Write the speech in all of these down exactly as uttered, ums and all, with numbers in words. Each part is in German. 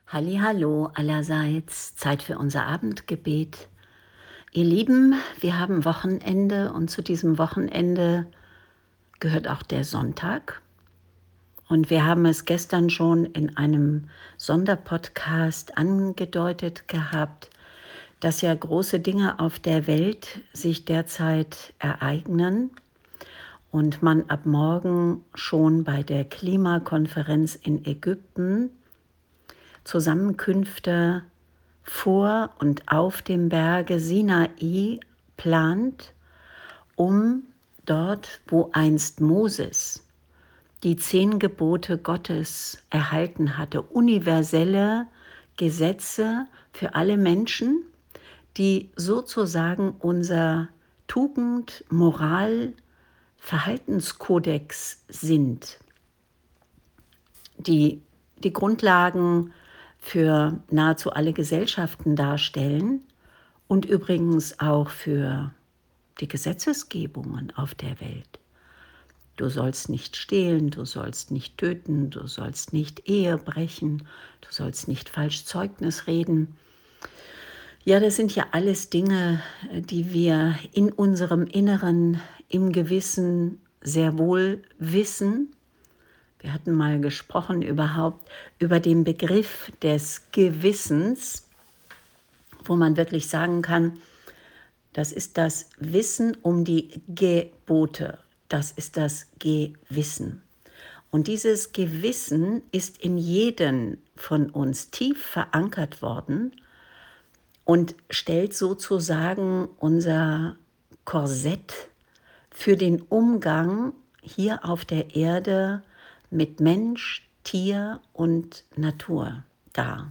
Hallihallo allerseits, Zeit für unser Abendgebet. Ihr Lieben, wir haben Wochenende und zu diesem Wochenende gehört auch der Sonntag. Und wir haben es gestern schon in einem Sonderpodcast angedeutet gehabt, dass ja große Dinge auf der Welt sich derzeit ereignen und man ab morgen schon bei der Klimakonferenz in Ägypten Zusammenkünfte vor und auf dem Berge Sinai plant, um dort, wo einst Moses die zehn Gebote Gottes erhalten hatte, universelle Gesetze für alle Menschen, die sozusagen unser Tugend-, Moral-, Verhaltenskodex sind, die die Grundlagen für nahezu alle Gesellschaften darstellen und übrigens auch für die Gesetzesgebungen auf der Welt. Du sollst nicht stehlen, du sollst nicht töten, du sollst nicht Ehe brechen, du sollst nicht falsch Zeugnis reden. Ja, das sind ja alles Dinge, die wir in unserem Inneren, im Gewissen sehr wohl wissen. Wir hatten mal gesprochen überhaupt über den Begriff des Gewissens, wo man wirklich sagen kann, das ist das Wissen um die Gebote. Das ist das Gewissen. Und dieses Gewissen ist in jedem von uns tief verankert worden und stellt sozusagen unser Korsett für den Umgang hier auf der Erde mit Mensch, Tier und Natur dar.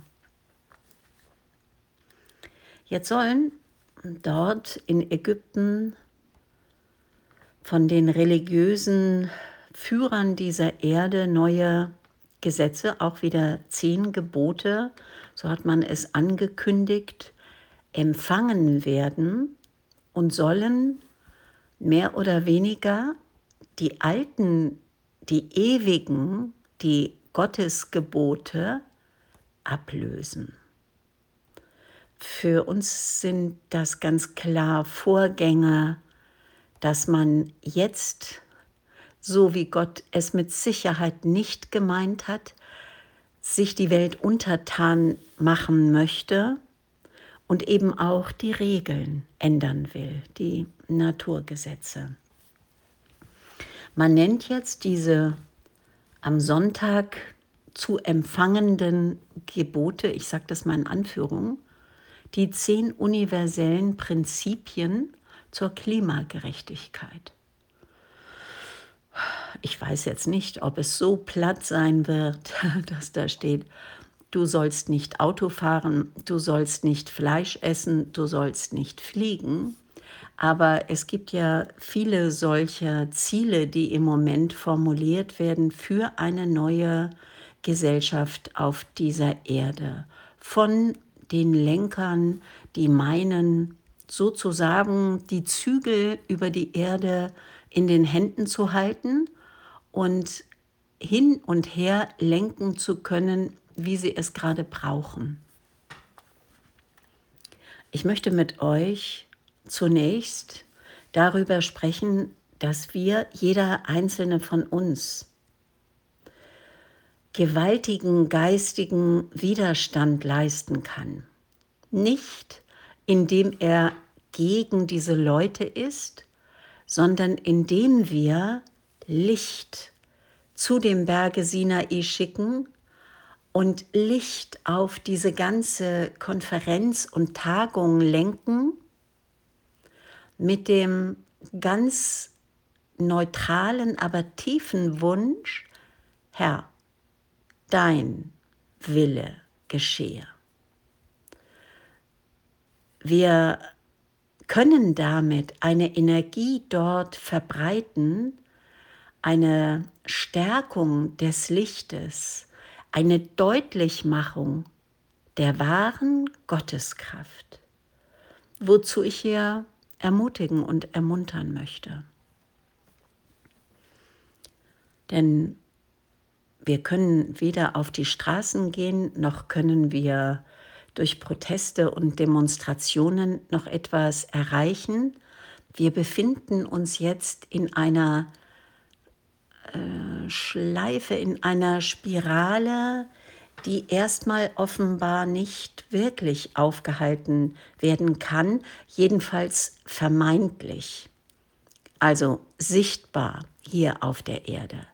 Jetzt sollen dort in Ägypten von den religiösen Führern dieser Erde neue Gesetze, auch wieder zehn Gebote, so hat man es angekündigt, empfangen werden und sollen mehr oder weniger die alten, die ewigen, die Gottesgebote ablösen. Für uns sind das ganz klar Vorgänge, dass man jetzt, so wie Gott es mit Sicherheit nicht gemeint hat, sich die Welt untertan machen möchte und eben auch die Regeln ändern will, die Naturgesetze. Man nennt jetzt diese am Sonntag zu empfangenden Gebote, ich sage das mal in Anführung, die zehn universellen Prinzipien zur Klimagerechtigkeit. Ich weiß jetzt nicht, ob es so platt sein wird, dass da steht, du sollst nicht Auto fahren, du sollst nicht Fleisch essen, du sollst nicht fliegen. Aber es gibt ja viele solcher Ziele, die im Moment formuliert werden für eine neue Gesellschaft auf dieser Erde. Von den Lenkern, die meinen, sozusagen die Zügel über die Erde in den Händen zu halten und hin und her lenken zu können, wie sie es gerade brauchen. Ich möchte mit euch zunächst darüber sprechen, dass wir, jeder einzelne von uns, gewaltigen geistigen Widerstand leisten kann. Nicht, indem er gegen diese Leute ist, sondern indem wir Licht zu dem Berge Sinai schicken und Licht auf diese ganze Konferenz und Tagung lenken, mit dem ganz neutralen, aber tiefen Wunsch, Herr, dein Wille geschehe. Wir können damit eine Energie dort verbreiten, eine Stärkung des Lichtes, eine Deutlichmachung der wahren Gotteskraft, wozu ich hier ermutigen und ermuntern möchte. Denn wir können weder auf die Straßen gehen, noch können wir durch Proteste und Demonstrationen noch etwas erreichen. Wir befinden uns jetzt in einer äh, Schleife, in einer Spirale, die erstmal offenbar nicht wirklich aufgehalten werden kann, jedenfalls vermeintlich, also sichtbar hier auf der Erde.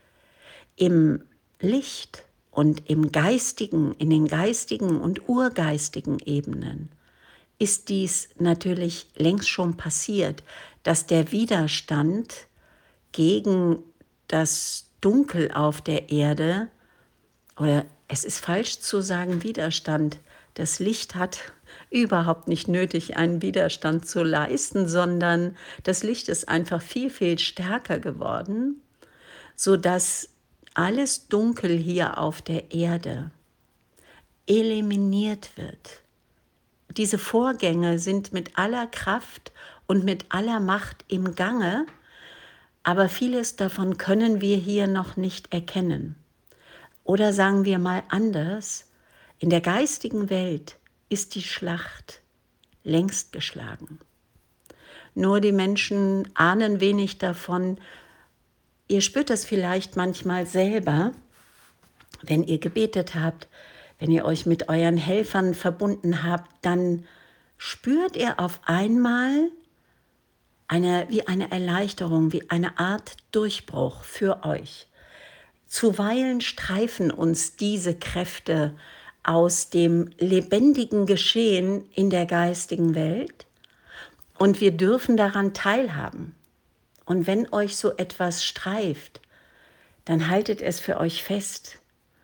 Im Licht und im geistigen, in den geistigen und urgeistigen Ebenen ist dies natürlich längst schon passiert, dass der Widerstand gegen das Dunkel auf der Erde, oder es ist falsch zu sagen Widerstand, das Licht hat überhaupt nicht nötig, einen Widerstand zu leisten, sondern das Licht ist einfach viel, viel stärker geworden, sodass alles Dunkel hier auf der Erde eliminiert wird. Diese Vorgänge sind mit aller Kraft und mit aller Macht im Gange, aber vieles davon können wir hier noch nicht erkennen. Oder sagen wir mal anders, in der geistigen Welt ist die Schlacht längst geschlagen. Nur die Menschen ahnen wenig davon. Ihr spürt das vielleicht manchmal selber, wenn ihr gebetet habt, wenn ihr euch mit euren Helfern verbunden habt, dann spürt ihr auf einmal eine, wie eine Erleichterung, wie eine Art Durchbruch für euch. Zuweilen streifen uns diese Kräfte aus dem lebendigen Geschehen in der geistigen Welt und wir dürfen daran teilhaben. Und wenn euch so etwas streift, dann haltet es für euch fest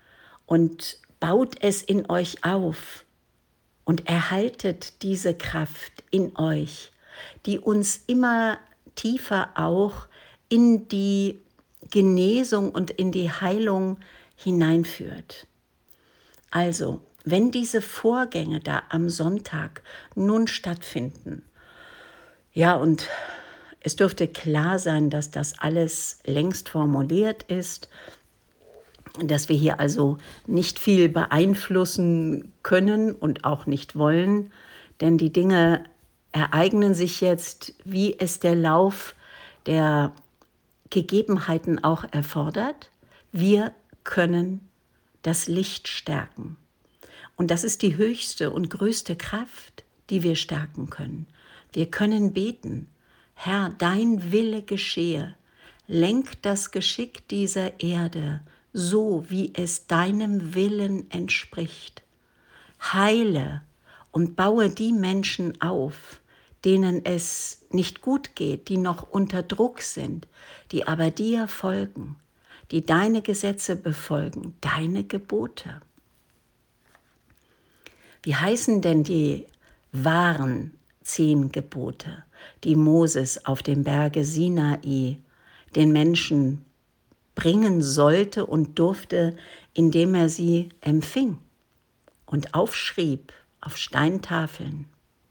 und baut es in euch auf und erhaltet diese Kraft in euch, die uns immer tiefer auch in die Genesung und in die Heilung hineinführt. Also, wenn diese Vorgänge da am Sonntag nun stattfinden, ja, und es dürfte klar sein, dass das alles längst formuliert ist, dass wir hier also nicht viel beeinflussen können und auch nicht wollen, denn die Dinge ereignen sich jetzt, wie es der Lauf der Gegebenheiten auch erfordert. Wir können das Licht stärken. Und das ist die höchste und größte Kraft, die wir stärken können. Wir können beten: Herr, dein Wille geschehe. Lenk das Geschick dieser Erde so, wie es deinem Willen entspricht. Heile und baue die Menschen auf, denen es nicht gut geht, die noch unter Druck sind, die aber dir folgen, die deine Gesetze befolgen, deine Gebote. Wie heißen denn die wahren zehn Gebote, die Moses auf dem Berge Sinai den Menschen bringen sollte und durfte, indem er sie empfing und aufschrieb auf Steintafeln?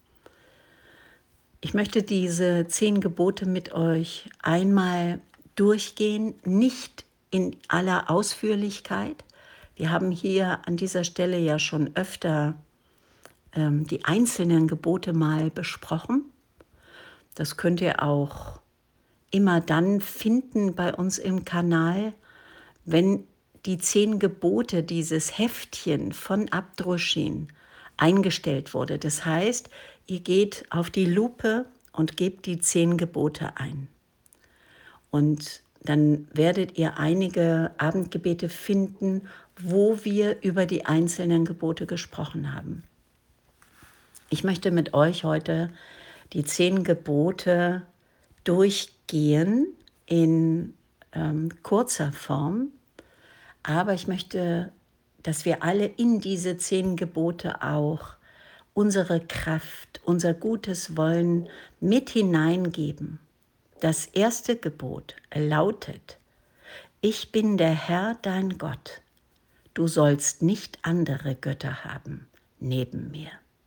Ich möchte diese zehn Gebote mit euch einmal durchgehen, nicht in aller Ausführlichkeit. Wir haben hier an dieser Stelle ja schon öfter ähm, die einzelnen Gebote mal besprochen. Das könnt ihr auch immer dann finden bei uns im Kanal, wenn die zehn Gebote, dieses Heftchen von Abdruschin, eingestellt wurde. Das heißt, ihr geht auf die Lupe und gebt die zehn Gebote ein. Und dann werdet ihr einige Abendgebete finden, wo wir über die einzelnen Gebote gesprochen haben. Ich möchte mit euch heute die zehn Gebote durchgehen in ähm, kurzer Form, aber ich möchte, dass wir alle in diese zehn Gebote auch unsere Kraft, unser gutes Wollen mit hineingeben. Das erste Gebot lautet: Ich bin der Herr, dein Gott. Du sollst nicht andere Götter haben neben mir.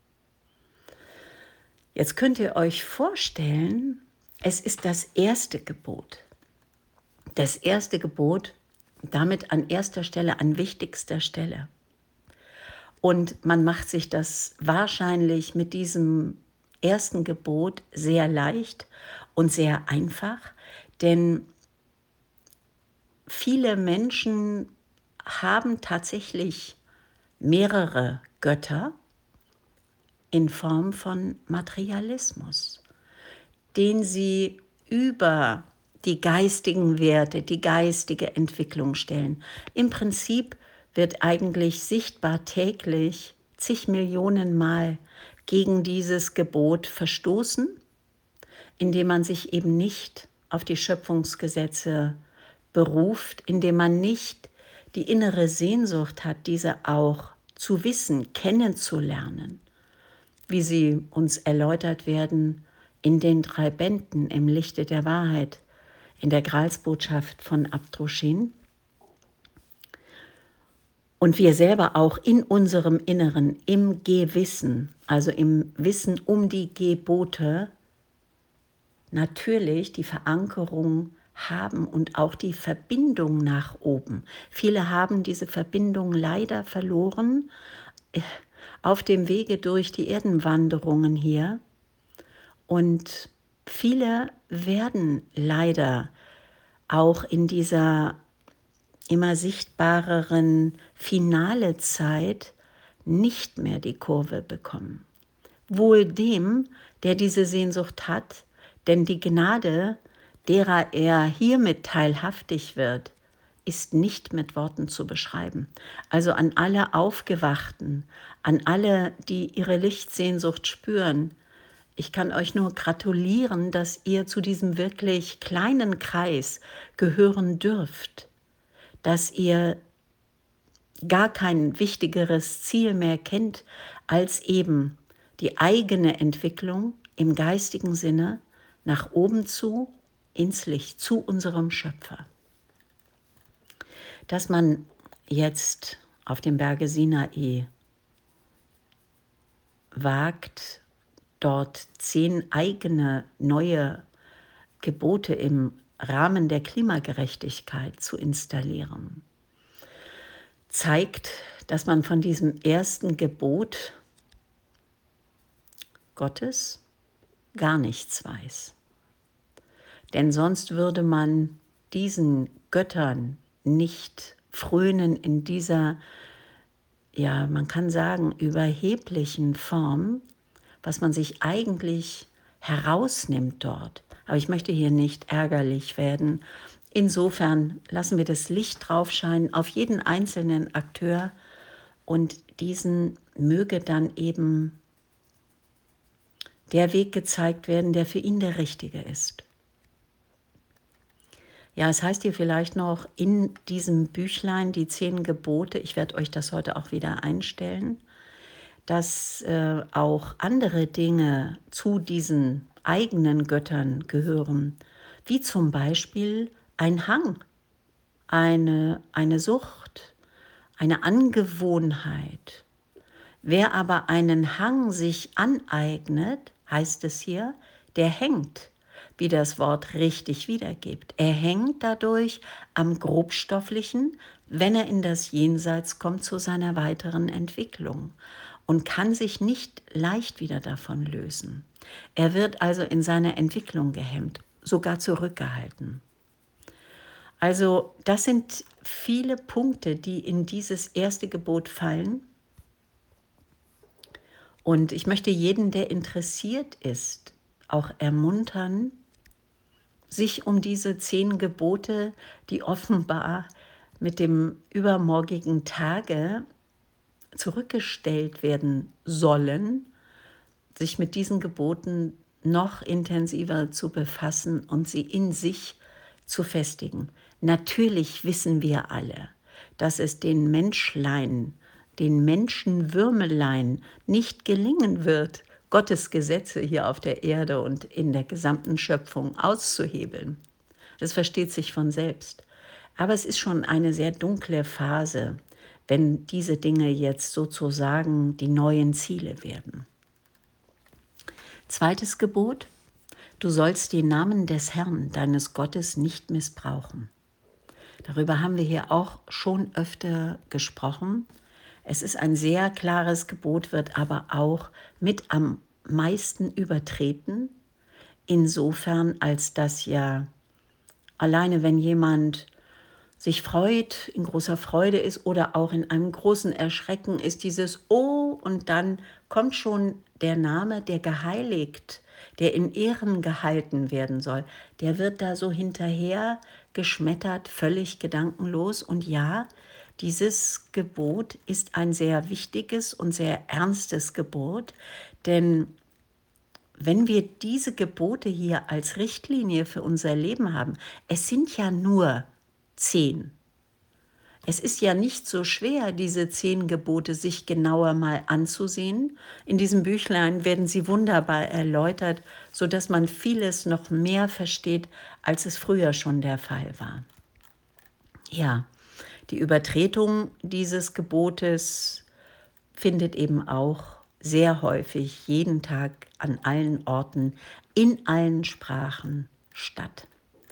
Jetzt könnt ihr euch vorstellen, es ist das erste Gebot. Das erste Gebot damit an erster Stelle, an wichtigster Stelle. Und man macht sich das wahrscheinlich mit diesem ersten Gebot sehr leicht und sehr einfach, denn viele Menschen haben tatsächlich mehrere Götter in Form von Materialismus, den sie über die geistigen Werte, die geistige Entwicklung stellen. Im Prinzip wird eigentlich sichtbar täglich zig Millionen Mal gegen dieses Gebot verstoßen, indem man sich eben nicht auf die Schöpfungsgesetze beruft, indem man nicht die innere Sehnsucht hat, diese auch zu wissen, kennenzulernen, wie sie uns erläutert werden in den drei Bänden im Lichte der Wahrheit, in der Gralsbotschaft von Abdrushin. Und wir selber auch in unserem Inneren, im Gewissen, also im Wissen um die Gebote, natürlich die Verankerung haben und auch die Verbindung nach oben. Viele haben diese Verbindung leider verloren auf dem Wege durch die Erdenwanderungen hier. Und viele werden leider auch in dieser immer sichtbareren finale Zeit nicht mehr die Kurve bekommen. Wohl dem, der diese Sehnsucht hat, denn die Gnade, derer er hiermit teilhaftig wird, ist nicht mit Worten zu beschreiben. Also an alle Aufgewachten, an alle, die ihre Lichtsehnsucht spüren, ich kann euch nur gratulieren, dass ihr zu diesem wirklich kleinen Kreis gehören dürft, dass ihr gar kein wichtigeres Ziel mehr kennt, als eben die eigene Entwicklung im geistigen Sinne nach oben zu, ins Licht, zu unserem Schöpfer. Dass man jetzt auf dem Berge Sinai wagt, dort zehn eigene neue Gebote im Rahmen der Klimagerechtigkeit zu installieren, zeigt, dass man von diesem ersten Gebot Gottes gar nichts weiß. Denn sonst würde man diesen Göttern nicht frönen in dieser, ja, man kann sagen, überheblichen Form, was man sich eigentlich herausnimmt dort. Aber ich möchte hier nicht ärgerlich werden. Insofern lassen wir das Licht drauf scheinen auf jeden einzelnen Akteur und diesen möge dann eben der Weg gezeigt werden, der für ihn der richtige ist. Ja, es heißt hier vielleicht noch in diesem Büchlein, die zehn Gebote, ich werde euch das heute auch wieder einstellen, dass äh, auch andere Dinge zu diesen eigenen Göttern gehören, wie zum Beispiel ein Hang, eine, eine Sucht, eine Angewohnheit. Wer aber einen Hang sich aneignet, heißt es hier, der hängt, wie das Wort richtig wiedergibt. Er hängt dadurch am Grobstofflichen, wenn er in das Jenseits kommt zu seiner weiteren Entwicklung und kann sich nicht leicht wieder davon lösen. Er wird also in seiner Entwicklung gehemmt, sogar zurückgehalten. Also das sind viele Punkte, die in dieses erste Gebot fallen. Und ich möchte jeden, der interessiert ist, auch ermuntern, sich um diese zehn Gebote, die offenbar mit dem übermorgigen Tage zurückgestellt werden sollen, sich mit diesen Geboten noch intensiver zu befassen und sie in sich zu festigen. Natürlich wissen wir alle, dass es den Menschlein, den Menschenwürmelein nicht gelingen wird, Gottes Gesetze hier auf der Erde und in der gesamten Schöpfung auszuhebeln. Das versteht sich von selbst. Aber es ist schon eine sehr dunkle Phase, wenn diese Dinge jetzt sozusagen die neuen Ziele werden. Zweites Gebot: Du sollst den Namen des Herrn, deines Gottes, nicht missbrauchen. Darüber haben wir hier auch schon öfter gesprochen. Es ist ein sehr klares Gebot, wird aber auch mit am meisten übertreten, insofern als dass ja alleine wenn jemand sich freut, in großer Freude ist oder auch in einem großen Erschrecken ist dieses Oh und dann kommt schon der Name, der geheiligt, der in Ehren gehalten werden soll. Der wird da so hinterher geschmettert, völlig gedankenlos. Und ja, dieses Gebot ist ein sehr wichtiges und sehr ernstes Gebot, denn wenn wir diese Gebote hier als Richtlinie für unser Leben haben, es sind ja nur zehn. Es ist ja nicht so schwer, diese zehn Gebote sich genauer mal anzusehen. In diesem Büchlein werden sie wunderbar erläutert, sodass man vieles noch mehr versteht, als es früher schon der Fall war. Ja, die Übertretung dieses Gebotes findet eben auch sehr häufig jeden Tag an allen Orten, in allen Sprachen statt.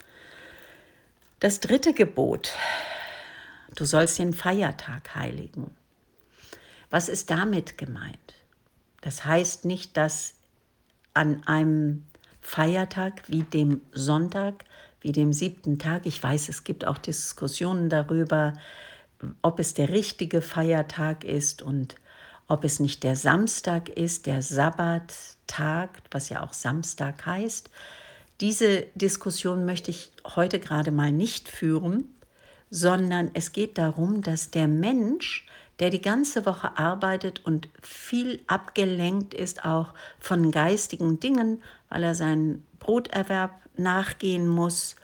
Das dritte Gebot: Du sollst den Feiertag heiligen. Was ist damit gemeint? Das heißt nicht, dass an einem Feiertag wie dem Sonntag, wie dem siebten Tag, ich weiß, es gibt auch Diskussionen darüber, ob es der richtige Feiertag ist und ob es nicht der Samstag ist, der Sabbattag, was ja auch Samstag heißt. Diese Diskussion möchte ich heute gerade mal nicht führen, sondern es geht darum, dass der Mensch, der die ganze Woche arbeitet und viel abgelenkt ist auch von geistigen Dingen, weil er seinen Broterwerb nachgehen muss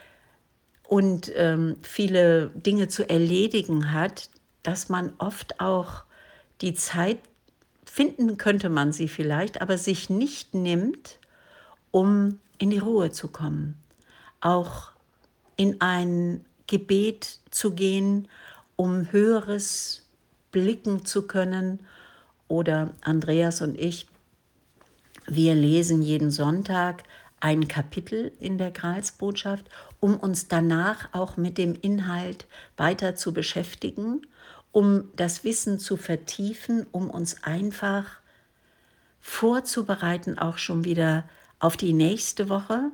und ähm, viele Dinge zu erledigen hat, dass man oft auch die Zeit, finden könnte man sie vielleicht, aber sich nicht nimmt, um in die Ruhe zu kommen, auch in ein Gebet zu gehen, um Höheres blicken zu können. Oder Andreas und ich, wir lesen jeden Sonntag ein Kapitel in der Gralsbotschaft, um uns danach auch mit dem Inhalt weiter zu beschäftigen, um das Wissen zu vertiefen, um uns einfach vorzubereiten, auch schon wieder auf die nächste Woche.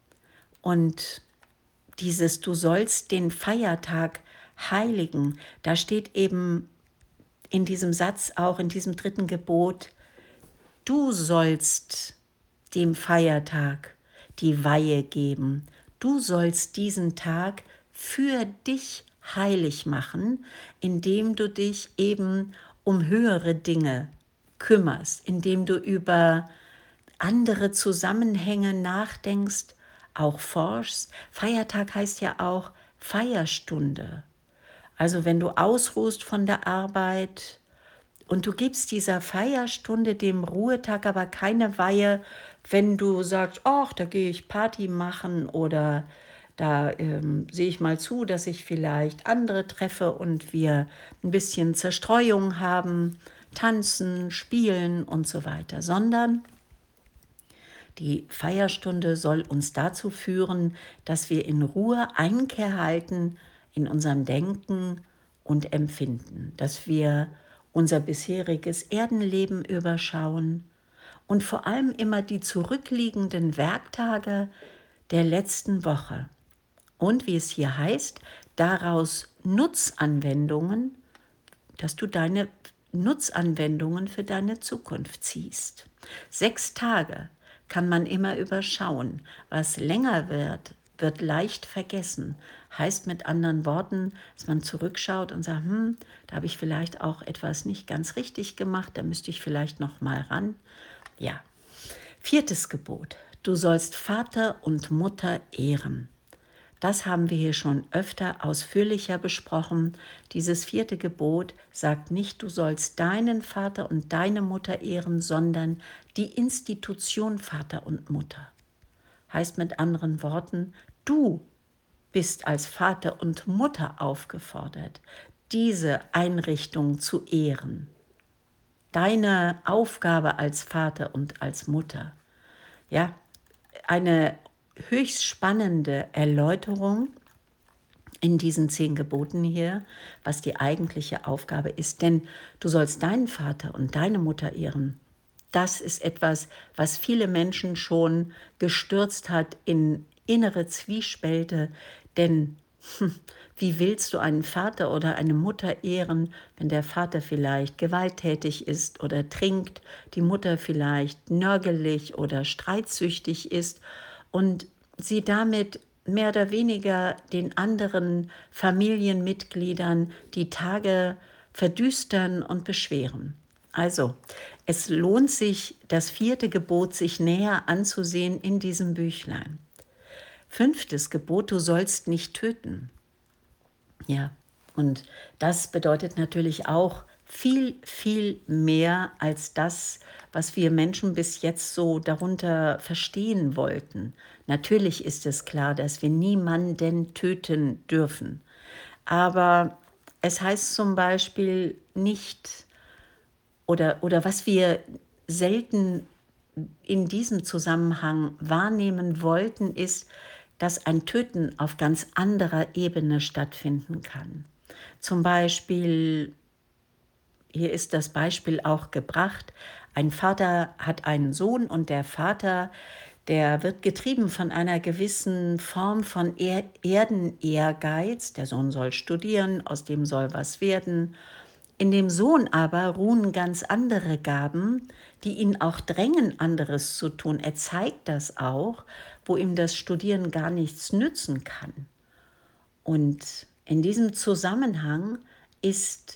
Und dieses Du sollst den Feiertag heiligen, da steht eben in diesem Satz, auch in diesem dritten Gebot, du sollst dem Feiertag die Weihe geben. Du sollst diesen Tag für dich heilig machen, indem du dich eben um höhere Dinge kümmerst, indem du über andere Zusammenhänge nachdenkst, auch forschst. Feiertag heißt ja auch Feierstunde. Also wenn du ausruhst von der Arbeit und du gibst dieser Feierstunde, dem Ruhetag, aber keine Weihe, wenn du sagst, ach, da gehe ich Party machen oder da ähm, sehe ich mal zu, dass ich vielleicht andere treffe und wir ein bisschen Zerstreuung haben, tanzen, spielen und so weiter, sondern die Feierstunde soll uns dazu führen, dass wir in Ruhe Einkehr halten in unserem Denken und Empfinden, dass wir unser bisheriges Erdenleben überschauen und vor allem immer die zurückliegenden Werktage der letzten Woche und, wie es hier heißt, daraus Nutzanwendungen, dass du deine Nutzanwendungen für deine Zukunft ziehst. Sechs Tage kann man immer überschauen. Was länger wird, wird leicht vergessen. Heißt mit anderen Worten, dass man zurückschaut und sagt, hm, da habe ich vielleicht auch etwas nicht ganz richtig gemacht, da müsste ich vielleicht noch mal ran. Ja. Viertes Gebot: Du sollst Vater und Mutter ehren. Das haben wir hier schon öfter ausführlicher besprochen. Dieses vierte Gebot sagt nicht, du sollst deinen Vater und deine Mutter ehren, sondern die Institution Vater und Mutter. Heißt mit anderen Worten, du bist als Vater und Mutter aufgefordert, diese Einrichtung zu ehren. Deine Aufgabe als Vater und als Mutter. Ja, eine höchst spannende Erläuterung in diesen zehn Geboten hier, was die eigentliche Aufgabe ist. Denn du sollst deinen Vater und deine Mutter ehren. Das ist etwas, was viele Menschen schon gestürzt hat in innere Zwiespälte. Denn hm, wie willst du einen Vater oder eine Mutter ehren, wenn der Vater vielleicht gewalttätig ist oder trinkt, die Mutter vielleicht nörgelig oder streitsüchtig ist und sie damit mehr oder weniger den anderen Familienmitgliedern die Tage verdüstern und beschweren. Also, es lohnt sich, das vierte Gebot sich näher anzusehen in diesem Büchlein. Fünftes Gebot, du sollst nicht töten. Ja, und das bedeutet natürlich auch viel, viel mehr als das, was wir Menschen bis jetzt so darunter verstehen wollten. Natürlich ist es klar, dass wir niemanden töten dürfen. Aber es heißt zum Beispiel nicht, oder, oder was wir selten in diesem Zusammenhang wahrnehmen wollten, ist, dass ein Töten auf ganz anderer Ebene stattfinden kann. Zum Beispiel, hier ist das Beispiel auch gebracht, ein Vater hat einen Sohn und der Vater, der wird getrieben von einer gewissen Form von er Erdenehrgeiz. Der Sohn soll studieren, aus dem soll was werden. In dem Sohn aber ruhen ganz andere Gaben, die ihn auch drängen, anderes zu tun. Er zeigt das auch, wo ihm das Studieren gar nichts nützen kann. Und in diesem Zusammenhang ist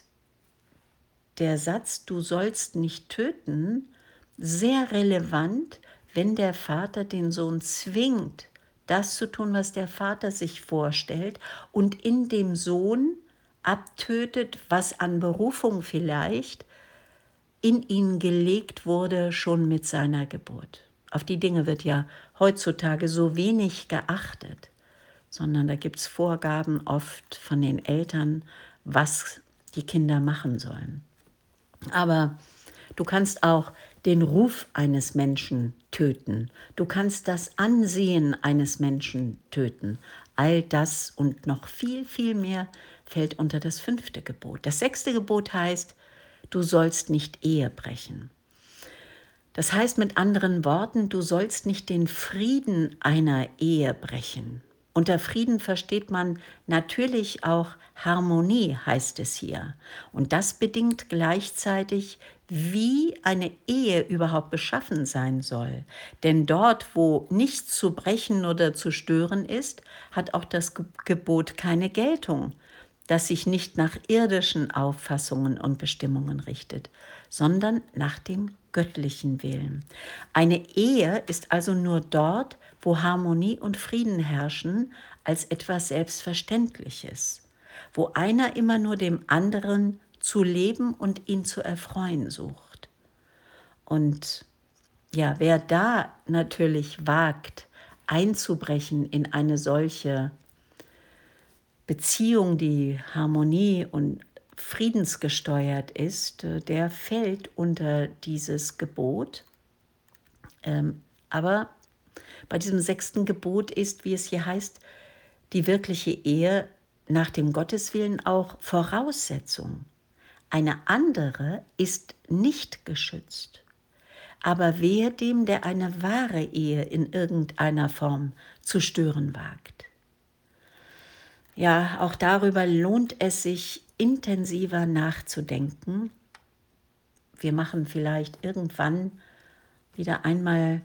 der Satz, du sollst nicht töten, sehr relevant, wenn der Vater den Sohn zwingt, das zu tun, was der Vater sich vorstellt, und in dem Sohn abtötet, was an Berufung vielleicht in ihn gelegt wurde, schon mit seiner Geburt. Auf die Dinge wird ja heutzutage so wenig geachtet, sondern da gibt es Vorgaben oft von den Eltern, was die Kinder machen sollen. Aber du kannst auch den Ruf eines Menschen töten. Du kannst das Ansehen eines Menschen töten. All das und noch viel, viel mehr fällt unter das fünfte Gebot. Das sechste Gebot heißt, du sollst nicht Ehe brechen. Das heißt mit anderen Worten, du sollst nicht den Frieden einer Ehe brechen. Unter Frieden versteht man natürlich auch Harmonie, heißt es hier. Und das bedingt gleichzeitig, wie eine Ehe überhaupt beschaffen sein soll. Denn dort, wo nichts zu brechen oder zu stören ist, hat auch das Gebot keine Geltung, das sich nicht nach irdischen Auffassungen und Bestimmungen richtet, sondern nach dem göttlichen Willen. Eine Ehe ist also nur dort, wo Harmonie und Frieden herrschen, als etwas Selbstverständliches, wo einer immer nur dem anderen zu leben und ihn zu erfreuen sucht. Und ja, wer da natürlich wagt, einzubrechen in eine solche Beziehung, die Harmonie und friedensgesteuert ist, der fällt unter dieses Gebot. Ähm, aber bei diesem sechsten Gebot ist, wie es hier heißt, die wirkliche Ehe nach dem Gotteswillen auch Voraussetzung. Eine andere ist nicht geschützt. Aber wehe dem, der eine wahre Ehe in irgendeiner Form zu stören wagt. Ja, auch darüber lohnt es sich, intensiver nachzudenken. Wir machen vielleicht irgendwann wieder einmal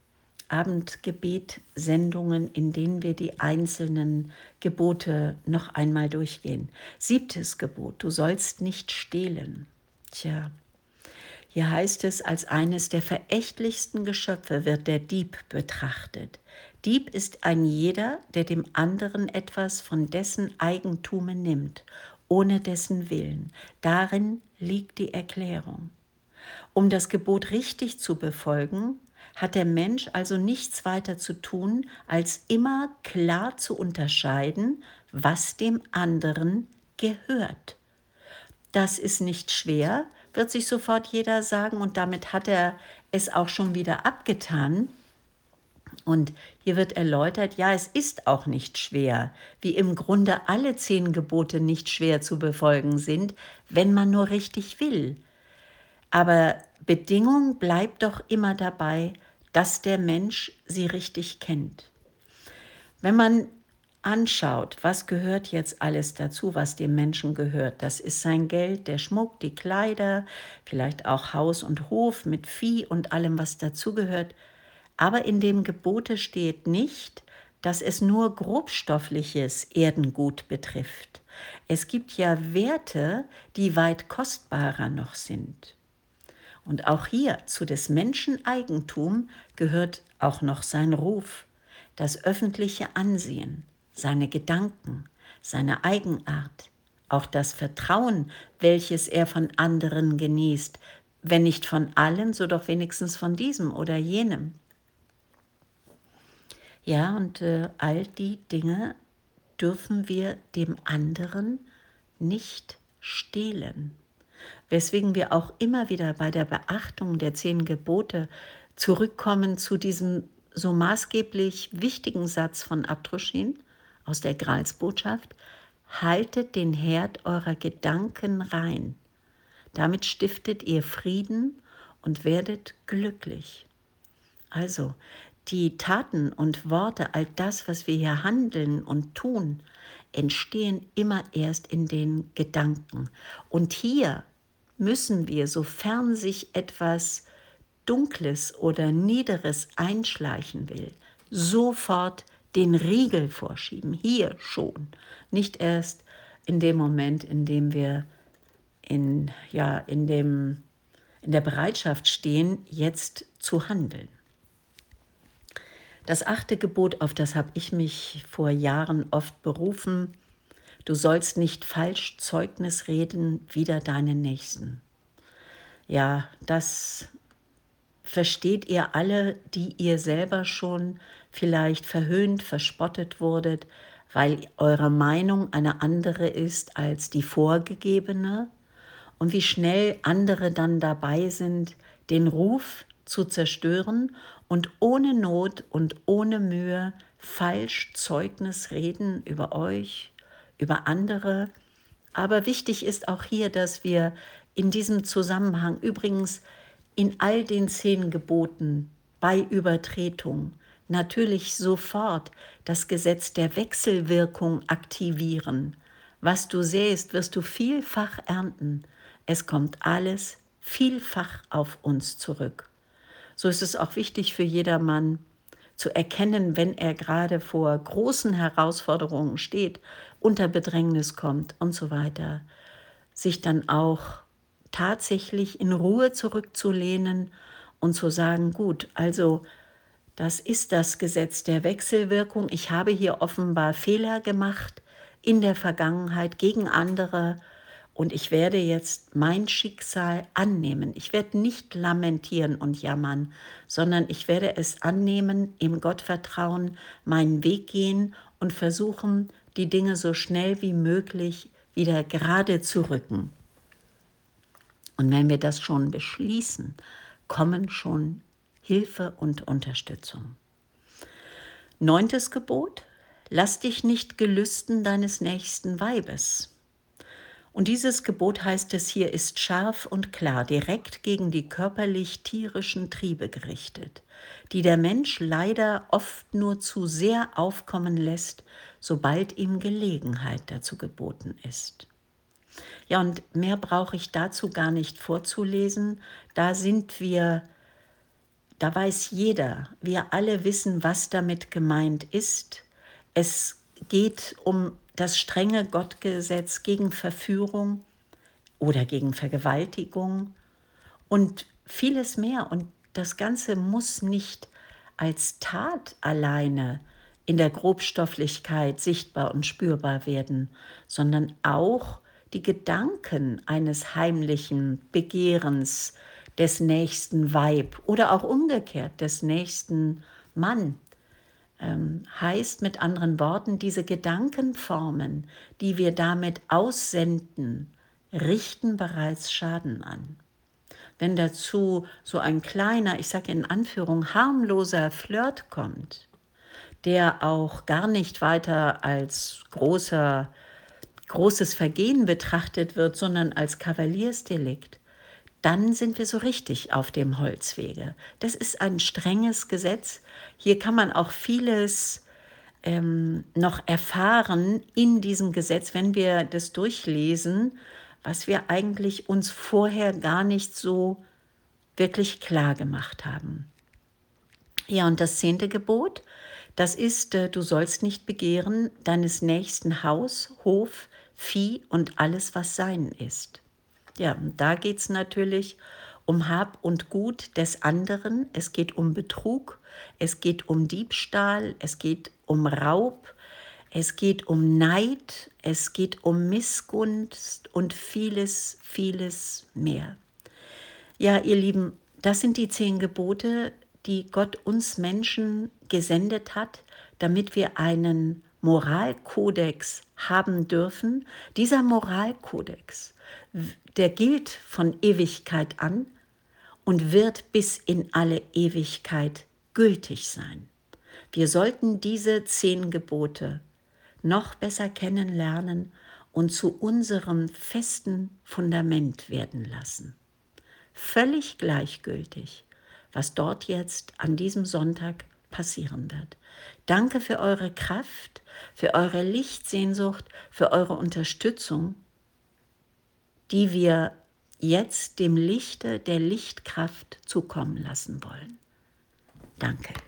Abendgebet-Sendungen, in denen wir die einzelnen Gebote noch einmal durchgehen. Siebtes Gebot, du sollst nicht stehlen. Tja, hier heißt es, als eines der verächtlichsten Geschöpfe wird der Dieb betrachtet. Dieb ist ein jeder, der dem anderen etwas von dessen Eigentume nimmt, ohne dessen Willen. Darin liegt die Erklärung. Um das Gebot richtig zu befolgen, hat der Mensch also nichts weiter zu tun, als immer klar zu unterscheiden, was dem anderen gehört. Das ist nicht schwer, wird sich sofort jeder sagen, und damit hat er es auch schon wieder abgetan. Und hier wird erläutert, ja, es ist auch nicht schwer, wie im Grunde alle zehn Gebote nicht schwer zu befolgen sind, wenn man nur richtig will. Aber Bedingung bleibt doch immer dabei, dass der Mensch sie richtig kennt. Wenn man anschaut, was gehört jetzt alles dazu, was dem Menschen gehört, das ist sein Geld, der Schmuck, die Kleider, vielleicht auch Haus und Hof mit Vieh und allem, was dazugehört. Aber in dem Gebote steht nicht, dass es nur grobstoffliches Erdengut betrifft. Es gibt ja Werte, die weit kostbarer noch sind. Und auch hier zu des Menschen Eigentum gehört auch noch sein Ruf, das öffentliche Ansehen, seine Gedanken, seine Eigenart, auch das Vertrauen, welches er von anderen genießt, wenn nicht von allen, so doch wenigstens von diesem oder jenem. Ja, und äh, all die Dinge dürfen wir dem anderen nicht stehlen. Weswegen wir auch immer wieder bei der Beachtung der zehn Gebote zurückkommen zu diesem so maßgeblich wichtigen Satz von Abdruschin aus der Gralsbotschaft: Haltet den Herd eurer Gedanken rein. Damit stiftet ihr Frieden und werdet glücklich. Also, die Taten und Worte, all das, was wir hier handeln und tun, entstehen immer erst in den Gedanken. Und hier müssen wir, sofern sich etwas Dunkles oder Niederes einschleichen will, sofort den Riegel vorschieben, hier schon. Nicht erst in dem Moment, in dem wir in, ja, in, dem, in der Bereitschaft stehen, jetzt zu handeln. Das achte Gebot, auf das habe ich mich vor Jahren oft berufen: Du sollst nicht falsch Zeugnis reden wider deinen Nächsten. Ja, das versteht ihr alle, die ihr selber schon vielleicht verhöhnt, verspottet wurdet, weil eure Meinung eine andere ist als die vorgegebene, und wie schnell andere dann dabei sind, den Ruf zu zerstören und ohne Not und ohne Mühe falsch Zeugnis reden über euch, über andere. Aber wichtig ist auch hier, dass wir in diesem Zusammenhang, übrigens in all den zehn Geboten bei Übertretung, natürlich sofort das Gesetz der Wechselwirkung aktivieren. Was du säst, wirst du vielfach ernten. Es kommt alles vielfach auf uns zurück. So ist es auch wichtig für jedermann zu erkennen, wenn er gerade vor großen Herausforderungen steht, unter Bedrängnis kommt und so weiter, sich dann auch tatsächlich in Ruhe zurückzulehnen und zu sagen, gut, also das ist das Gesetz der Wechselwirkung. Ich habe hier offenbar Fehler gemacht in der Vergangenheit gegen andere und ich werde jetzt mein Schicksal annehmen. Ich werde nicht lamentieren und jammern, sondern ich werde es annehmen, im Gottvertrauen meinen Weg gehen und versuchen, die Dinge so schnell wie möglich wieder gerade zu rücken. Und wenn wir das schon beschließen, kommen schon Hilfe und Unterstützung. Neuntes Gebot: Lass dich nicht gelüsten deines nächsten Weibes. Und dieses Gebot, heißt es hier, ist scharf und klar, direkt gegen die körperlich-tierischen Triebe gerichtet, die der Mensch leider oft nur zu sehr aufkommen lässt, sobald ihm Gelegenheit dazu geboten ist. Ja, und mehr brauche ich dazu gar nicht vorzulesen. Da sind wir, da weiß jeder, wir alle wissen, was damit gemeint ist. Es geht um das strenge Gottgesetz gegen Verführung oder gegen Vergewaltigung und vieles mehr. Und das Ganze muss nicht als Tat alleine in der Grobstofflichkeit sichtbar und spürbar werden, sondern auch die Gedanken eines heimlichen Begehrens des nächsten Weib oder auch umgekehrt des nächsten Mann. Ähm, heißt mit anderen Worten, diese Gedankenformen, die wir damit aussenden, richten bereits Schaden an. wenn dazu so ein kleiner, ich sage in Anführung, harmloser Flirt kommt, der auch gar nicht weiter als großer, großes Vergehen betrachtet wird, sondern als Kavaliersdelikt, dann sind wir so richtig auf dem Holzwege. Das ist ein strenges Gesetz. Hier kann man auch vieles ähm, noch erfahren in diesem Gesetz, wenn wir das durchlesen, was wir eigentlich uns vorher gar nicht so wirklich klar gemacht haben. Ja, und das zehnte Gebot, das ist, äh, du sollst nicht begehren deines nächsten Haus, Hof, Vieh und alles, was sein ist. Ja, und da geht es natürlich um Hab und Gut des anderen. Es geht um Betrug, es geht um Diebstahl, es geht um Raub, es geht um Neid, es geht um Missgunst und vieles, vieles mehr. Ja, ihr Lieben, das sind die zehn Gebote, die Gott uns Menschen gesendet hat, damit wir einen Moralkodex haben dürfen. Dieser Moralkodex, der gilt von Ewigkeit an und wird bis in alle Ewigkeit gültig sein. Wir sollten diese zehn Gebote noch besser kennenlernen und zu unserem festen Fundament werden lassen. Völlig gleichgültig, was dort jetzt an diesem Sonntag passieren wird. Danke für eure Kraft, für eure Lichtsehnsucht, für eure Unterstützung, die wir jetzt dem Lichte der Lichtkraft zukommen lassen wollen. Danke.